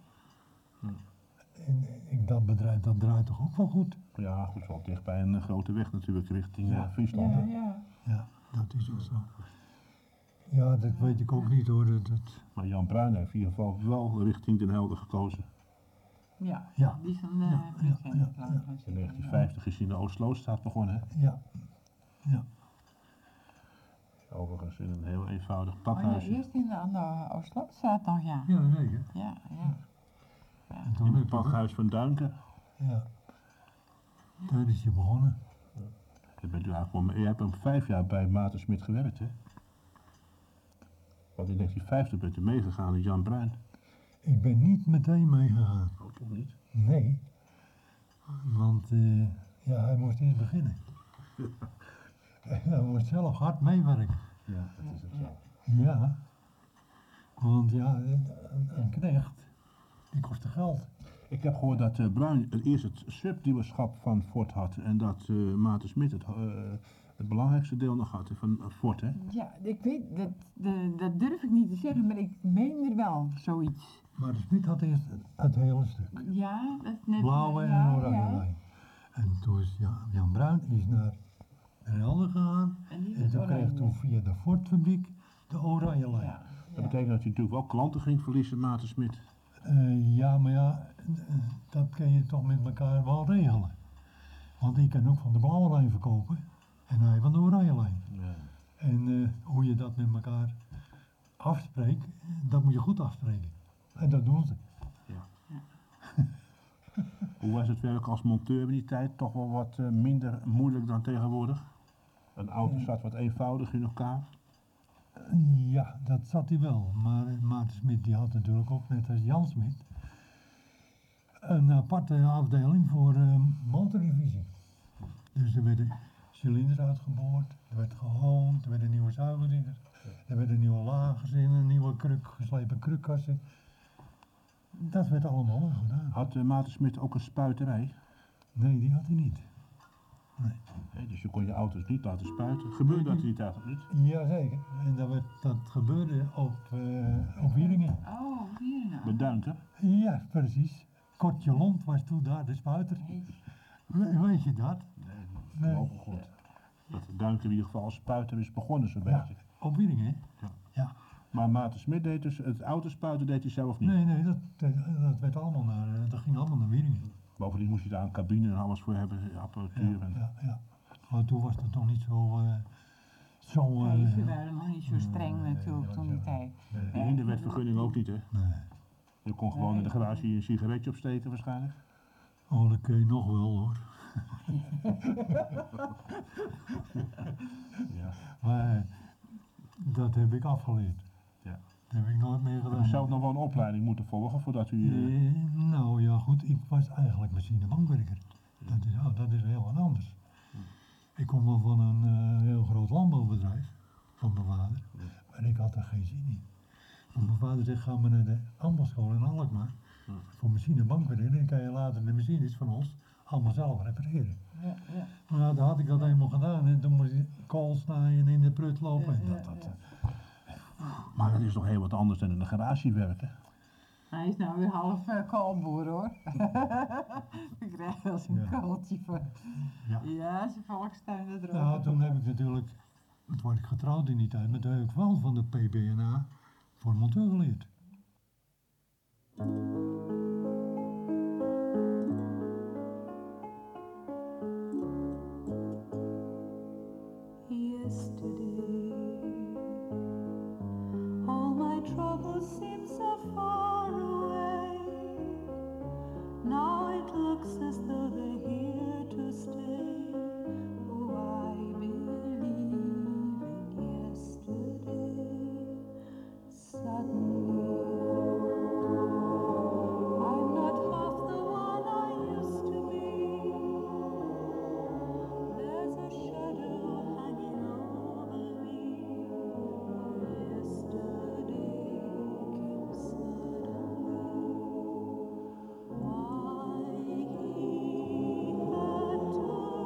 En dat bedrijf, dat draait toch ook wel goed? Ja, goed, wel dicht bij een grote weg natuurlijk, richting Ja. Friesland. Ja, hè. ja. Ja, dat is ook zo. Ja, dat weet ik ook niet hoor. Maar Jan Bruin heeft in ieder geval wel richting Den Helder gekozen. Ja, Ja. die is dan Ja, bekend ja, trouwens. ja. In 1950 is hij in de Oostloosstraat begonnen, hè. Ja, ja. Overigens in een heel eenvoudig Oh ja, pakhuisje. eerst aan de Oostloopstraat nog, ja. Ja, zeker. Ja, ja. En In toen het heb je, pakhuis van Duinken. ja. Daar is je begonnen. Je hebt hem 5 jaar bij Maarten Smit gewerkt, hè? Want in 1950 bent u meegegaan met Jan Bruin. Ik ben niet meteen meegegaan. Oh, toch niet? Nee. Want ja, hij moest eerst beginnen. Hij moest zelf hard meewerken. Ja, dat is het zo. Ja. Want ja, een knecht, die kostte geld. Ik heb gehoord dat Bruin het eerst het subdiewerschap van Ford had en dat Maarten Smit het belangrijkste deel nog had van Ford, hè? Ja, ik weet, dat durf ik niet te zeggen, maar ik meen er wel zoiets. Maar de Smit had eerst het hele stuk. Ja, dat is net... Blauwe en ja, oranje ja. lijn. En toen is Jan Bruin is naar een ander gegaan. En die En was toen kreeg oranje. toen via de Ford-fabriek de oranje lijn. Ja, Dat betekent dat hij natuurlijk wel klanten ging verliezen, Maarten Smit. Ja, maar ja, dat kun je toch met elkaar wel regelen. Want ik kan ook van de blauwe lijn verkopen en hij van de oranje lijn. Ja. En hoe je dat met elkaar afspreekt, dat moet je goed afspreken. En dat doen ze. Hoe was het werk als monteur in die tijd? Toch wel wat minder moeilijk dan tegenwoordig? Een auto zat wat eenvoudig in elkaar. Ja, dat zat hij wel. Maar Maarten Smit die had natuurlijk ook, net als Jan Smit, een aparte afdeling voor motorrevisie. Dus er werden cilinders uitgeboord, er werd gehoond, er werden nieuwe zuigerriggers, er werden nieuwe lagers in, een nieuwe geslepen krukkassen. Dat werd allemaal wel gedaan. Had Maarten Smit ook een spuiterij? Nee, die had hij niet. Nee, dus je kon je auto's niet laten spuiten. Gebeurde dat niet eigenlijk niet? Jazeker. En dat gebeurde op Wieringen. Oh, hier nou. Bij Duinker? Ja, precies. Kortje Lont was toen daar de spuiter. Weet je dat? Nee, ook goed. Dat Duinker in ieder geval als spuiter is begonnen zo'n Ja, beetje. op Wieringen, hè? Ja. Ja. Maar Maarten Smit deed dus het autospuiten deed hij zelf niet. Nee, dat werd allemaal dat ging allemaal naar Wieringen. Bovendien moest je daar een cabine en alles voor hebben, apparatuur. En... Ja. Maar toen was het nog niet zo... zo Nee, ze waren nog niet zo streng natuurlijk toen die tijd. De hinderwetvergunning ook niet, hè? nee. Je kon gewoon in de garage een sigaretje opsteken waarschijnlijk. Oh, dat kun je nog wel, hoor. Ja. Maar dat heb ik afgeleerd. Ja. Dat heb ik nooit meer Je gedaan. hebt zelf nog wel een opleiding moeten volgen voordat u... Nou ja, goed, ik was eigenlijk machinebankwerker. Dat is heel wat anders. Ik kom wel van een heel groot landbouwbedrijf, van mijn vader, maar ik had er geen zin in. Want mijn vader zegt, ga maar naar de ambachtsschool in Alkmaar, voor machinebankwerker, dan kan je later de machines van ons allemaal zelf repareren. Ja. Nou, dan had ik dat eenmaal gedaan en toen moest ik kool snijden en in de prut lopen. Maar dat is toch heel wat anders dan in de garage werken? Hij is nou weer half koolboer hoor. Ik krijg wel eens een kooltje van. Ja. Ja, zijn volkstuin erop. Nou, toen heb ik natuurlijk, toen was ik getrouwd in die tijd, maar toen heb ik wel van de PBNA voor monteur geleerd. Yesterday, all my troubles seem so far away. Now it looks as though they're here to stay. Oh, I believe in yesterday. Suddenly, I'm not half the one I used to be. There's a shadow hanging over me. Yesterday came suddenly. Why he had to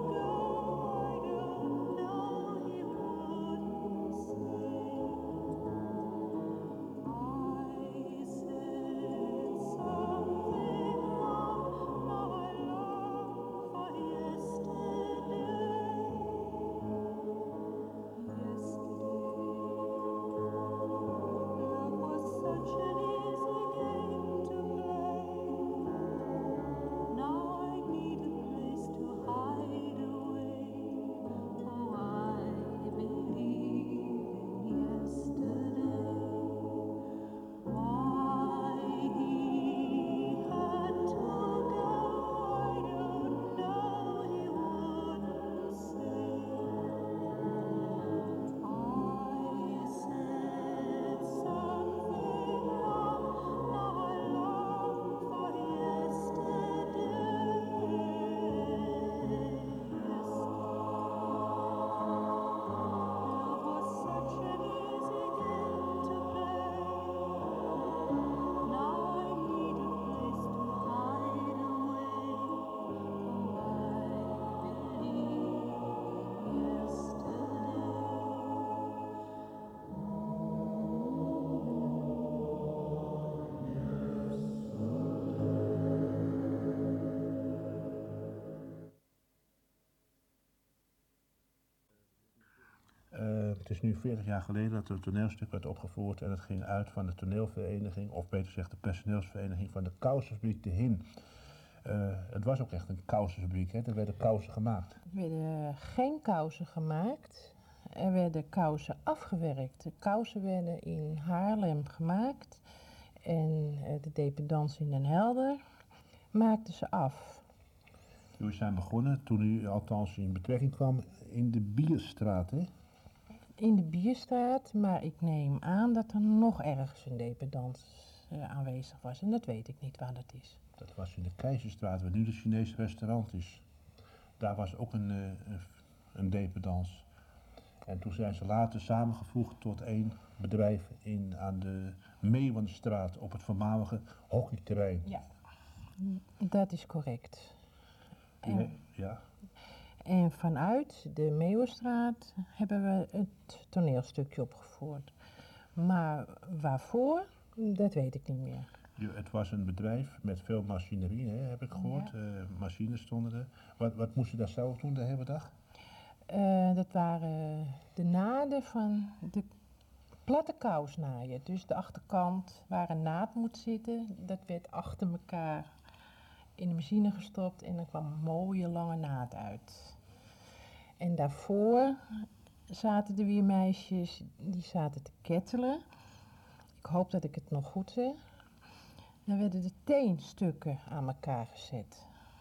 is nu 40 jaar geleden dat er een toneelstuk werd opgevoerd en het ging uit van de toneelvereniging, of beter gezegd de personeelsvereniging van de kousenfabriek De Hin. Het was ook echt een kousenfabriek, hè? Er werden kousen gemaakt. Er werden geen kousen gemaakt. Er werden kousen afgewerkt. De kousen werden in Haarlem gemaakt. En de dependance in Den Helder maakten ze af. Jullie zijn begonnen toen u althans in betrekking kwam in de Bierstraat, hè? In de Bierstraat, maar ik neem aan dat er nog ergens een dependance aanwezig was. En dat weet ik niet waar dat is. Dat was in de Keizerstraat, waar nu de Chinese restaurant is. Daar was ook een dependance. En toen zijn ze later samengevoegd tot één bedrijf aan de Meeuwenstraat op het voormalige hockeyterrein. Ja, dat is correct. Ja. En vanuit de Meeuwenstraat hebben we het toneelstukje opgevoerd. Maar waarvoor, dat weet ik niet meer. Het was een bedrijf met veel machinerie, hè, heb ik gehoord. Machines stonden er. Wat moest je daar zelf doen de hele dag? Dat waren de naden van de platte kousnaaien. Dus de achterkant waar een naad moet zitten, dat werd achter elkaar in de machine gestopt en dan kwam een mooie lange naad uit. En daarvoor zaten er weer meisjes die zaten te kettelen. Ik hoop dat ik het nog goed zeg. Dan werden de teenstukken aan elkaar gezet.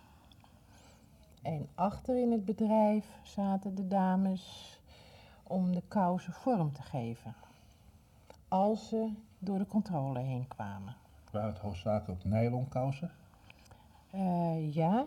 En achter in het bedrijf zaten de dames om de kousen vorm te geven. Als ze door de controle heen kwamen. Waren het hoofdzakelijk nylonkousen? Ja,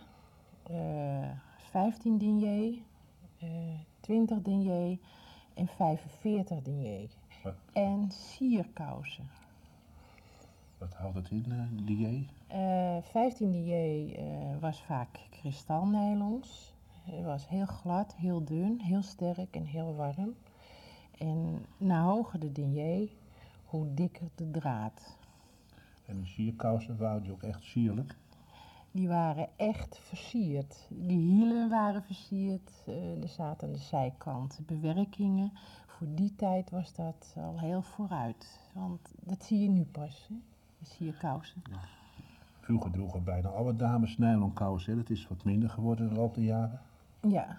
15 denier, 20 denier en 45 denier. Wat? En sierkousen. Wat houdt het in, denier? 15 denier was vaak kristalnylons. Het was heel glad, heel dun, heel sterk en heel warm. En na hoger de denier, hoe dikker de draad. En die sierkousen waren die ook echt sierlijk? Die waren echt versierd. Die hielen waren versierd. Er zaten aan de zijkant bewerkingen. Voor die tijd was dat al heel vooruit. Want dat zie je nu pas, hè? De sierkousen. Vroeger droegen bijna alle dames nylonkousen, hè? Dat is wat minder geworden in de loop der jaren. Ja.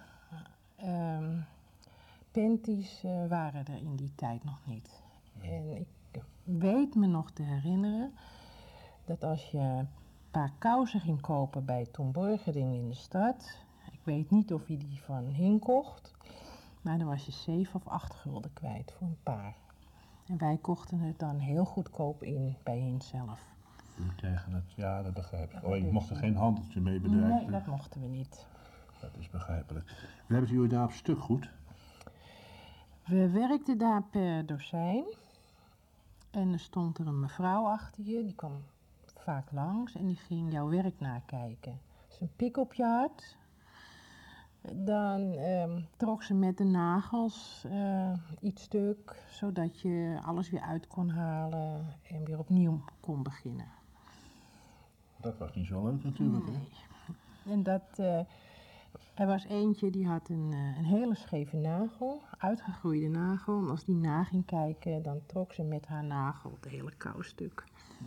Panties waren er in die tijd nog niet. En ik weet me nog te herinneren dat als je een paar kousen ging kopen bij Tom Borgerding in de stad. Ik weet niet of je die van Hin kocht, maar dan was je 7 of 8 gulden kwijt voor een paar. En wij kochten het dan heel goedkoop in bij Hin zelf. We kregen het, ja, dat begrijp ik. Dat Oh, je is mocht er niet. geen handeltje mee bedrijven. Nee, dat mochten we niet. Dat is begrijpelijk. En hebben ze jullie daar op stuk goed? We werkten daar per dozijn. En er stond er een mevrouw achter je, die kwam vaak langs en die ging jouw werk nakijken. Als ze een pik op je had, dan trok ze met de nagels iets stuk, zodat je alles weer uit kon halen en weer opnieuw kon beginnen. Dat was niet zo leuk natuurlijk, hè? En er was eentje die had een hele scheve nagel, uitgegroeide nagel. En als die na ging kijken, dan trok ze met haar nagel het hele kousstuk.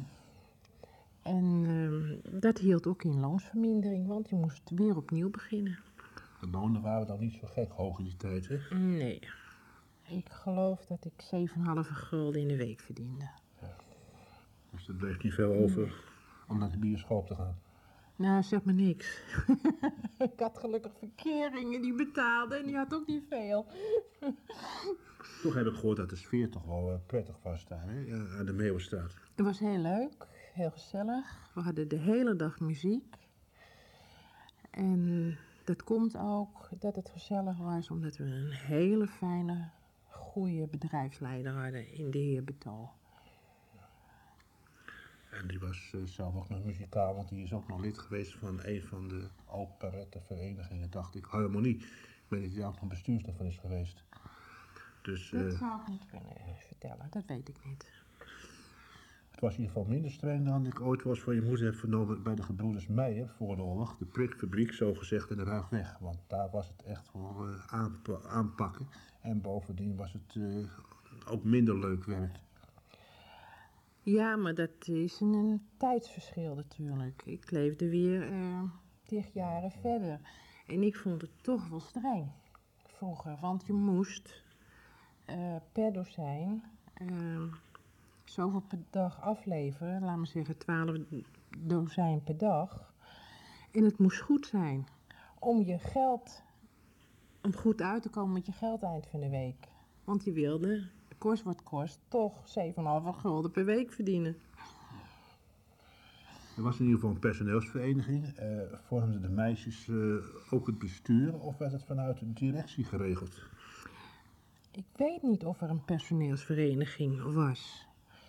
En dat hield ook in loonsvermindering, want je moest weer opnieuw beginnen. De lonen waren dan niet zo gek hoog in die tijd, hè? Nee, ik geloof dat ik 7,5 gulden in de week verdiende. Dus er bleef niet veel over om naar de bioscoop te gaan. Nou, zeg maar niks. Ik had gelukkig verkeringen die betaalden en die had ook niet veel. Toch heb ik gehoord dat de sfeer toch wel prettig was daar, hè? Ja, aan de Meeuwenstraat. Het was heel leuk, heel gezellig. We hadden de hele dag muziek. En dat komt ook dat het gezellig was, omdat we een hele fijne, goede bedrijfsleider hadden in de heer Beto. En die was zelf ook nog muzikaal, want die is ook nog lid geweest van een van de operetteverenigingen, dacht ik, Harmonie. Ik weet niet of hij ook nog bestuurslid van is geweest. Dus Dat zou ik niet kunnen vertellen, dat weet ik niet. het was in ieder geval minder streng dan ik ooit was van je moeder heb vernomen bij de gebroeders Meijer voor de oorlog. De prikfabriek, zogezegd, in de Ruigweg. Want daar was het echt voor aanpakken. En bovendien was het ook minder leuk werk. Ja, maar dat is een tijdsverschil natuurlijk. Ik leefde weer 10 jaren verder. En ik vond het toch wel streng vroeger. Want je moest per dozijn zoveel per dag afleveren. Laat me zeggen 12 dozijn per dag. En het moest goed zijn. Om om goed uit te komen met je geld eind van de week. Want je wilde, kost wat kost, toch 7,5 gulden per week verdienen. Er was in ieder geval een personeelsvereniging. Vormden de meisjes ook het bestuur of werd het vanuit de directie geregeld? Ik weet niet of er een personeelsvereniging was.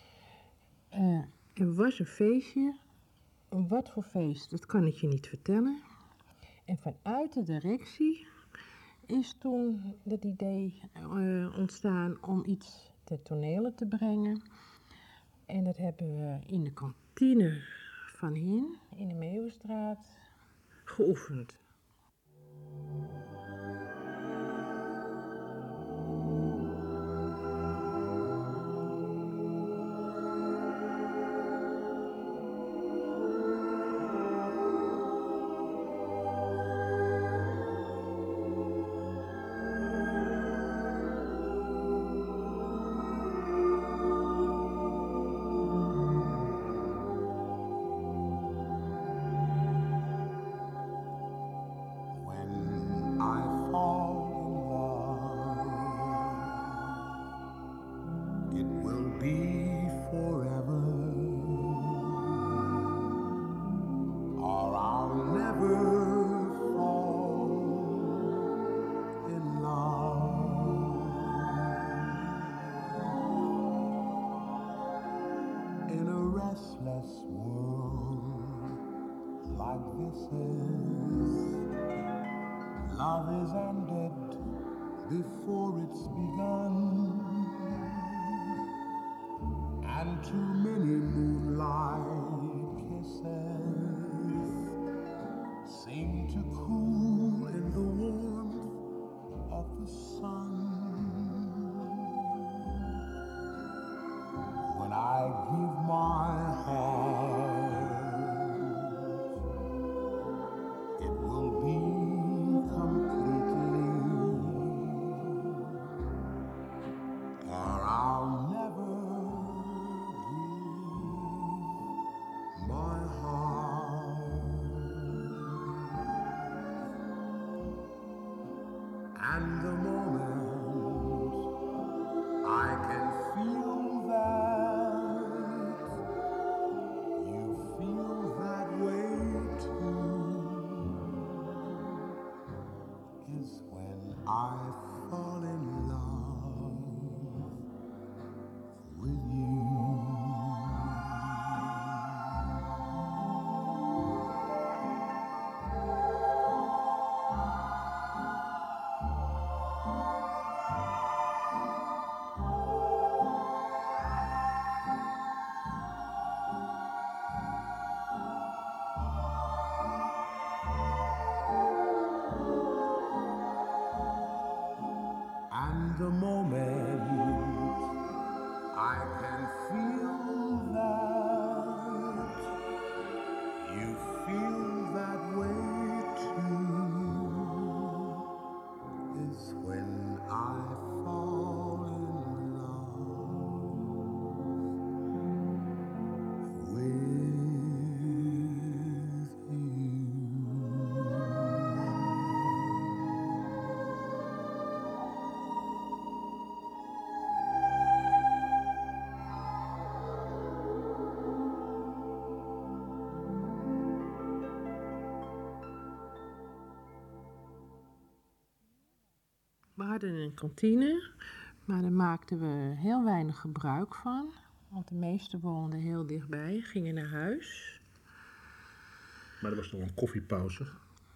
Er was een feestje. Wat voor feest, dat kan ik je niet vertellen. En vanuit de directie is toen het idee ontstaan om iets ten tonele te brengen. En dat hebben we in de kantine van Hien, in de Meeuwenstraat, geoefend. When I fall in love, it will be forever, or I'll never fall in love. In a restless world like this love is ended before it's begun, and too many moonlight kisses seem to cool in the warmth of the sun. When I give my heart, it will be completely, or I'll never give my heart. And the moment I can feel that you feel that way too is when I fall in love with you. And the moment I can feel that you feel that way too is when I fall in love with you. We hadden een kantine, maar daar maakten we heel weinig gebruik van. Want de meesten woonden heel dichtbij, gingen naar huis. Maar er was toch een koffiepauze?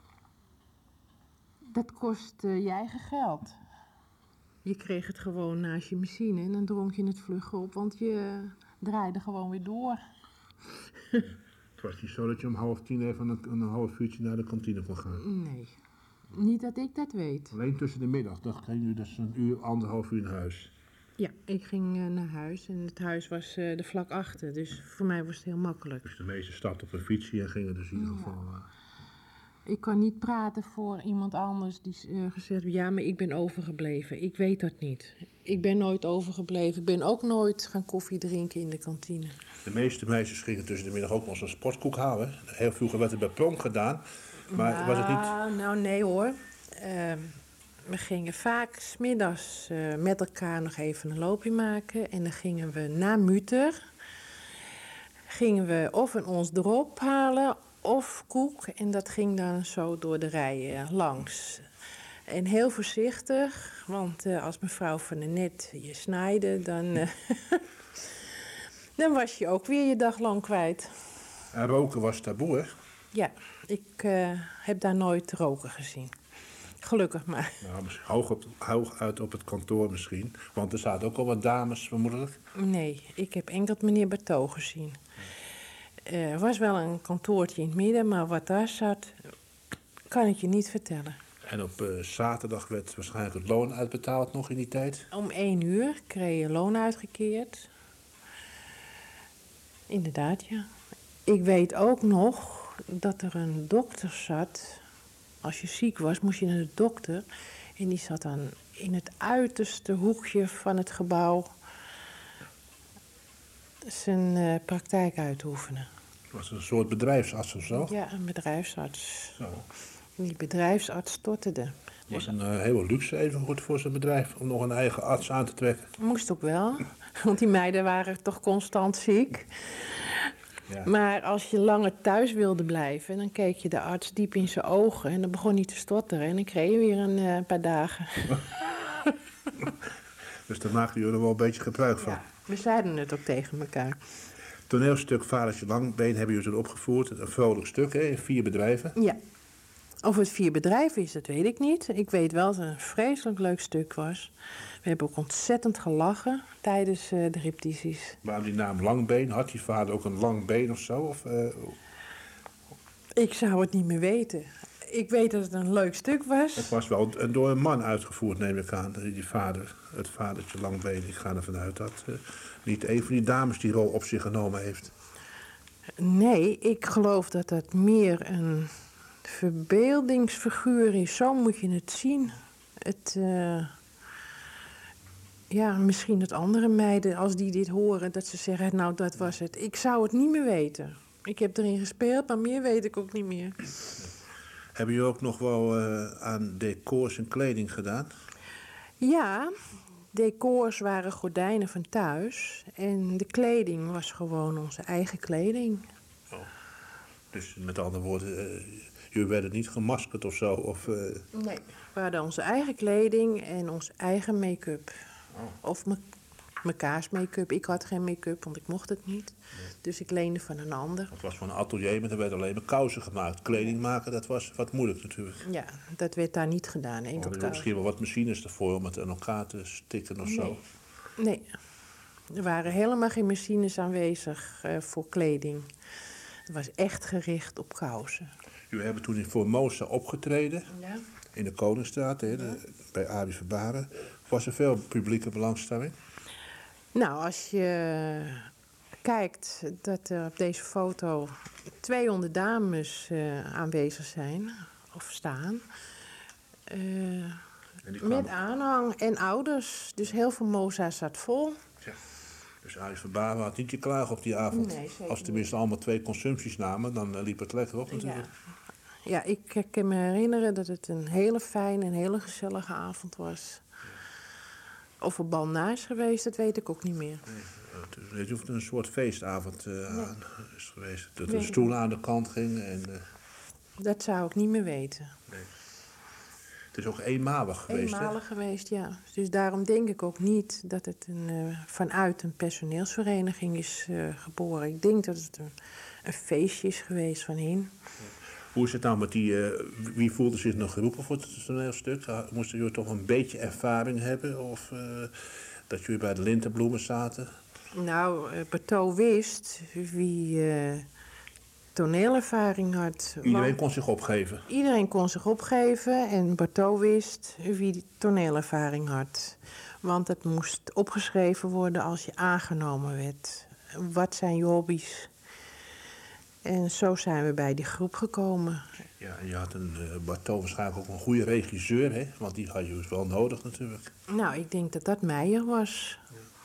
Dat kost je eigen geld. Je kreeg het gewoon naast je machine en dan dronk je het vlug op, want je draaide gewoon weer door. Het was niet zo dat je om 9:30 even een half uurtje naar de kantine kon gaan. Nee, Niet dat ik dat weet. Alleen tussen de middag, dan ging u dus een uur, 1,5 uur naar huis. Ja, ik ging naar huis en het huis was er vlak achter, dus voor mij was het heel makkelijk. Dus de meeste startten op een fietsje en gingen dus in ieder geval... Ik kan niet praten voor iemand anders die gezegd heeft, ja, maar ik ben overgebleven. Ik weet dat niet. Ik ben nooit overgebleven. Ik ben ook nooit gaan koffie drinken in de kantine. De meeste meisjes gingen tussen de middag ook nog eens een sportkoek halen. Heel vroeger werd het bij Pronk gedaan, maar was het niet... Nou, nee hoor. We gingen vaak 's middags met elkaar nog even een loopje maken. En dan gingen we na Muter, gingen we of een ons drop halen of koek. En dat ging dan zo door de rijen langs. En heel voorzichtig, want als mevrouw van der Net je snijde, dan, dan was je ook weer je dag lang kwijt. En roken was taboe, hè? Ja, ik heb daar nooit roken gezien. Gelukkig maar. Nou, misschien hoog uit op het kantoor misschien. Want er zaten ook al wat dames, vermoedelijk. Nee, ik heb enkel meneer Berthaud gezien. Er was wel een kantoortje in het midden, maar wat daar zat, kan ik je niet vertellen. En op zaterdag werd waarschijnlijk het loon uitbetaald nog in die tijd. Om 1 uur kreeg je loon uitgekeerd. Inderdaad, ja. Ik weet ook nog dat er een dokter zat. Als je ziek was, moest je naar de dokter. En die zat dan in het uiterste hoekje van het gebouw zijn praktijk uit te oefenen. Het was een soort bedrijfsarts of zo. Ja, een bedrijfsarts. Zo. Die bedrijfsarts stotterde. Het was een hele luxe evengoed voor zijn bedrijf om nog een eigen arts aan te trekken. Moest ook wel, want die meiden waren toch constant ziek. Ja. Maar als je langer thuis wilde blijven, dan keek je de arts diep in zijn ogen en dan begon hij te stotteren en dan kreeg je weer een paar dagen. Dus daar maakten jullie er wel een beetje gebruik van. Ja, we zeiden het ook tegen elkaar. Toneelstuk Vadertje Langbeen hebben jullie toen opgevoerd. Een vrolijk stuk, hè? 4 bedrijven. Ja. Of het 4 bedrijven is, dat weet ik niet. Ik weet wel dat het een vreselijk leuk stuk was. We hebben ook ontzettend gelachen tijdens de repetities. Waarom die naam Langbeen? Had je vader ook een lang been of zo? Of, Ik zou het niet meer weten. Ik weet dat het een leuk stuk was. het was wel door een man uitgevoerd, neem ik aan. Die vader, het vadertje Langbeen. Ik ga ervan uit dat niet een van die dames die rol op zich genomen heeft. Nee, ik geloof dat dat meer een verbeeldingsfiguur is. Zo moet je het zien. Ja, misschien dat andere meiden, als die dit horen, dat ze zeggen, nou, dat was het. Ik zou het niet meer weten. Ik heb erin gespeeld, maar meer weet ik ook niet meer. Hebben jullie ook nog wel aan decors en kleding gedaan? Ja, decors waren gordijnen van thuis. En de kleding was gewoon onze eigen kleding. Dus met andere woorden, jullie werden niet gemaskerd of zo? Of, Nee. We hadden onze eigen kleding en onze eigen make-up. Of mekaars make-up. Ik had geen make-up, want ik mocht het niet. Dus ik leende van een ander. Het was van een atelier, maar er werden alleen maar kousen gemaakt. Kleding maken, dat was wat moeilijk natuurlijk. Ja, dat werd daar niet gedaan. Er Enkel hadden thuis. misschien wel wat machines ervoor om het aan elkaar te stikken of zo. Nee. Er waren helemaal geen machines aanwezig voor kleding. Het was echt gericht op kousen. Jullie hebben toen in Formosa opgetreden, Ja. in de Koningsstraat, hè, bij Arie Verbaren. Was er veel publieke belangstelling? Nou, als je kijkt dat er op deze foto 200 dames aanwezig zijn, of staan. En die Met aanhang en ouders. Dus heel Formosa zat vol. Ja. Dus Arie Verbaren had niet te klagen op die avond. Nee, zeker Als tenminste allemaal 2 consumpties namen, dan liep het lekker op natuurlijk. Ja, ik kan me herinneren dat het een hele fijne en hele gezellige avond was. Of er bal na is geweest, dat weet ik ook niet meer. Het hoeft een soort feestavond aan is geweest. Dat Nee. de stoel aan de kant ging. En, Dat zou ik niet meer weten. het is ook eenmalig geweest. Eenmalig geweest, ja. Dus daarom denk ik ook niet dat het vanuit een personeelsvereniging is geboren. Ik denk dat het een feestje is geweest van hen. Hoe is het nou met die... wie voelde zich nog geroepen voor het toneelstuk? Moesten jullie toch een beetje ervaring hebben? Of dat jullie bij de lintenbloemen zaten? Nou, Berthaud wist wie toneelervaring had. Iedereen Want kon zich opgeven. iedereen kon zich opgeven en Barto wist wie die toneelervaring had. Want het moest opgeschreven worden als je aangenomen werd. Wat zijn je hobby's? En zo zijn we bij die groep gekomen. Ja, en je had Barto waarschijnlijk ook een goede regisseur, hè? Want die had je dus wel nodig natuurlijk. Nou, ik denk dat dat Meijer was.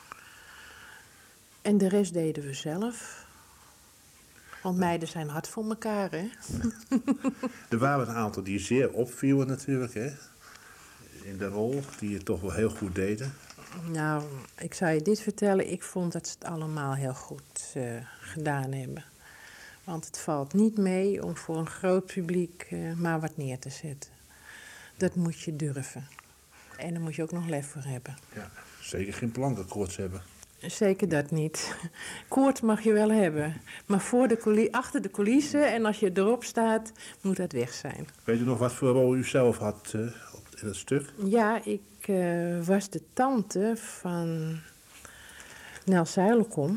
En de rest deden we zelf. Want meiden zijn hard voor elkaar, hè? Er waren een aantal die zeer opvielen natuurlijk, hè? In de rol, die het toch wel heel goed deden. Nou, ik zou je dit vertellen. Ik vond dat ze het allemaal heel goed gedaan hebben. Want het valt niet mee om voor een groot publiek maar wat neer te zetten. Dat moet je durven. En daar moet je ook nog lef voor hebben. Ja, zeker geen plankenkoorts hebben. Zeker dat niet. Koorts mag je wel hebben. Maar voor de achter de coulissen en als je erop staat, moet dat weg zijn. Weet u nog wat voor rol u zelf had in het stuk? Ja, ik was de tante van Nel Zuilenkom.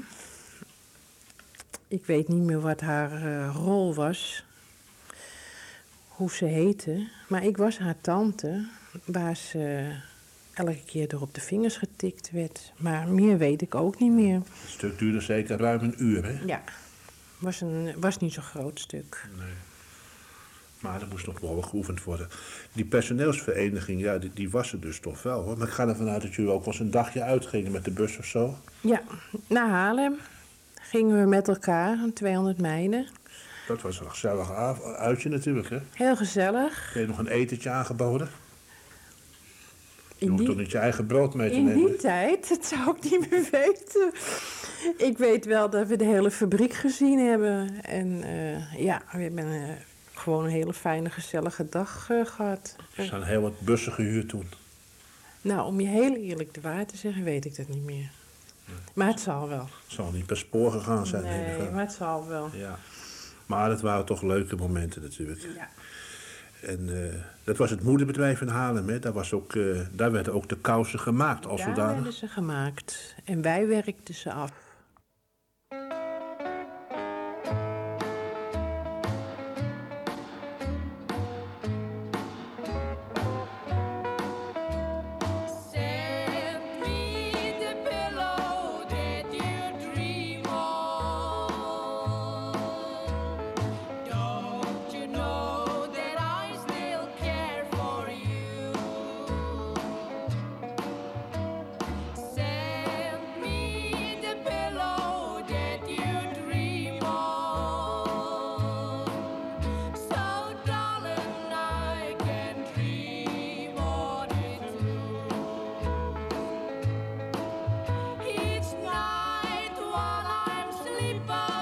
Ik weet niet meer wat haar rol was, hoe ze heette. Maar ik was haar tante, waar ze elke keer door op de vingers getikt werd. Maar meer weet ik ook niet meer. Het stuk duurde zeker ruim een uur, hè? Ja, was niet zo'n groot stuk. Nee. Maar er moest nog wel geoefend worden. Die personeelsvereniging, ja, die was er dus toch wel, hoor. Maar ik ga ervan uit dat jullie ook wel eens een dagje uitgingen met de bus of zo. Ja, naar Haarlem gingen we met elkaar, 200 meiden. Dat was een gezellig uitje natuurlijk, hè? Heel gezellig. Kreeg je nog een etentje aangeboden? Je In hoeft die- toch niet je eigen brood mee te In nemen? die tijd, dat zou ik niet meer weten. Ik weet wel dat we de hele fabriek gezien hebben. En ja, we hebben gewoon een hele fijne, gezellige dag gehad. Er zijn heel wat bussen gehuurd toen. Nou, om je heel eerlijk de waar te zeggen, weet ik dat niet meer. Maar het zal wel. Het zal niet per spoor gegaan zijn. neem ik Nee, aan. maar het zal wel. Ja. Maar het waren toch leuke momenten natuurlijk. Ja. En dat was het moederbedrijf in Haarlem, hè? Daar werden ook de kousen gemaakt als Daar zodanig. werden ze gemaakt. En wij werkten ze af. Send me the pillow that you dream on. Don't you know that I still care for you? Send me the pillow that you dream on. So darling, I can dream on it too. Each night while I'm sleeping,